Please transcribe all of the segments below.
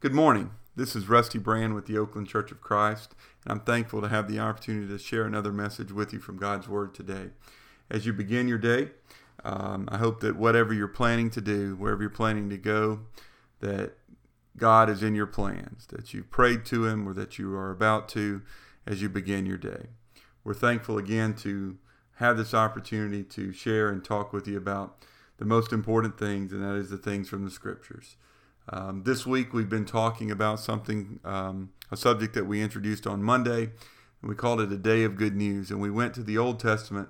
Good morning. This is Rusty Brand with the Oakland Church of Christ, and I'm thankful to have the opportunity to share another message with you from God's Word today. As you begin your day, I hope that whatever you're planning to do, wherever you're planning to go, that God is in your plans, that you've prayed to Him or that you are about to as you begin your day. We're thankful again to have this opportunity to share and talk with you about the most important things, and that is the things from the Scriptures. This week we've been talking about something, a subject that we introduced on Monday, and we called it a day of good news. And we went to the Old Testament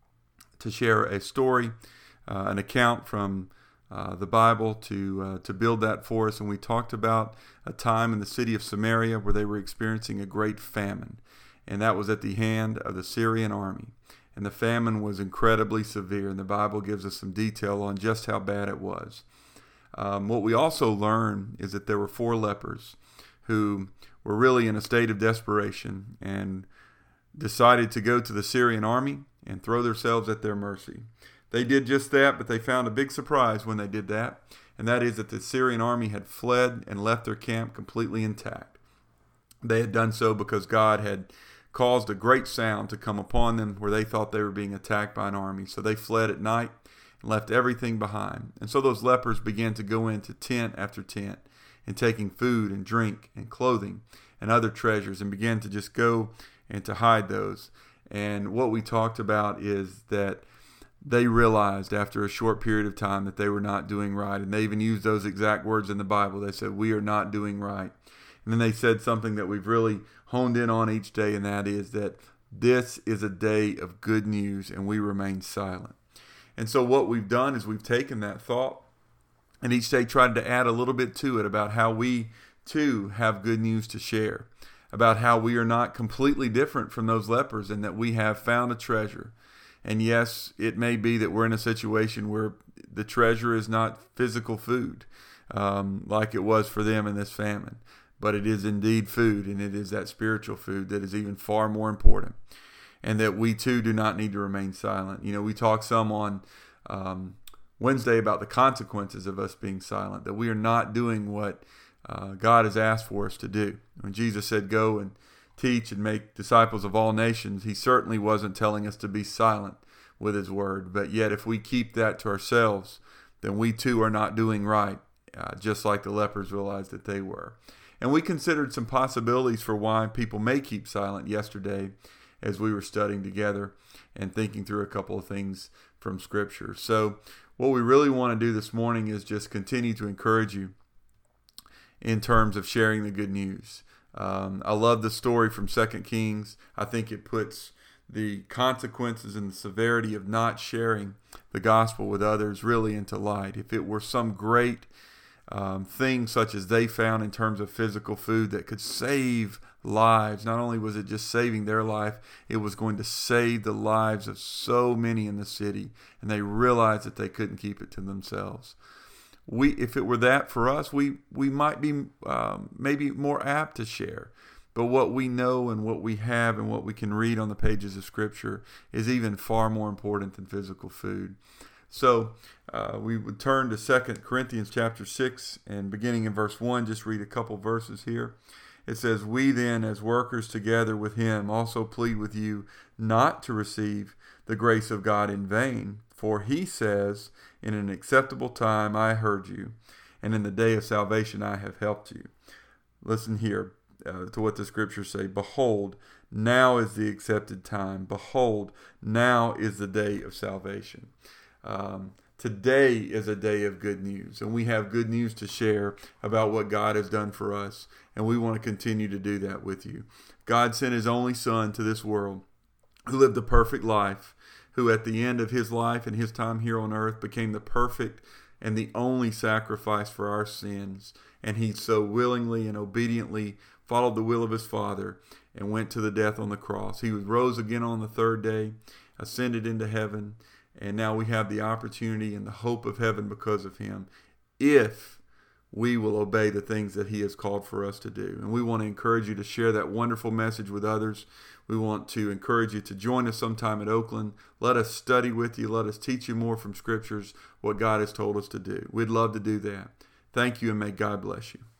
to share a story, an account from the Bible to build that for us. And we talked about a time in the city of Samaria where they were experiencing a great famine, and that was at the hand of the Syrian army. And the famine was incredibly severe, and the Bible gives us some detail on just how bad it was. What we also learn is that there were 4 lepers who were really in a state of desperation and decided to go to the Syrian army and throw themselves at their mercy. They did just that, but they found a big surprise when they did that, and that is that the Syrian army had fled and left their camp completely intact. They had done so because God had caused a great sound to come upon them where they thought they were being attacked by an army. So they fled at night and left everything behind. And so those lepers began to go into tent after tent and taking food and drink and clothing and other treasures and began to just go and to hide those. And what we talked about is that they realized after a short period of time that they were not doing right. And they even used those exact words in the Bible. They said, "We are not doing right." And then they said something that we've really honed in on each day, and that is that this is a day of good news, and we remain silent. And so what we've done is we've taken that thought and each day tried to add a little bit to it about how we too have good news to share, about how we are not completely different from those lepers and that we have found a treasure. And yes, it may be that we're in a situation where the treasure is not physical food like it was for them in this famine, but it is indeed food, and it is that spiritual food that is even far more important. And that we too do not need to remain silent. You know, we talked some on Wednesday about the consequences of us being silent, that we are not doing what God has asked for us to do. When Jesus said, "Go and teach and make disciples of all nations," He certainly wasn't telling us to be silent with His word. But yet, if we keep that to ourselves, then we too are not doing right, just like the lepers realized that they were. And we considered some possibilities for why people may keep silent yesterday as we were studying together and thinking through a couple of things from Scripture. So what we really want to do this morning is just continue to encourage you in terms of sharing the good news. I love the story from 2 Kings. I think it puts the consequences and the severity of not sharing the gospel with others really into light. If it were some great things such as they found in terms of physical food that could save lives, not only was it just saving their life, it was going to save the lives of so many in the city, and they realized that they couldn't keep it to themselves. If it were that for us, we might be maybe more apt to share. But what we know and what we have and what we can read on the pages of Scripture is even far more important than physical food. So we would turn to 2 Corinthians chapter 6, and beginning in verse 1, just read a couple verses here. It says, "We then, as workers together with Him, also plead with you not to receive the grace of God in vain. For He says, 'In an acceptable time I heard you, and in the day of salvation I have helped you.'" Listen here to what the Scriptures say. "Behold, now is the accepted time. Behold, now is the day of salvation." Today is a day of good news, and we have good news to share about what God has done for us, and we want to continue to do that with you. God sent His only Son to this world, who lived a perfect life, who at the end of His life and His time here on earth became the perfect and the only sacrifice for our sins, and He so willingly and obediently followed the will of His Father and went to the death on the cross. He rose again on the 3rd day, ascended into heaven, and now we have the opportunity and the hope of heaven because of Him, if we will obey the things that He has called for us to do. And we want to encourage you to share that wonderful message with others. We want to encourage you to join us sometime at Oakland. Let us study with you. Let us teach you more from Scriptures, what God has told us to do. We'd love to do that. Thank you, and may God bless you.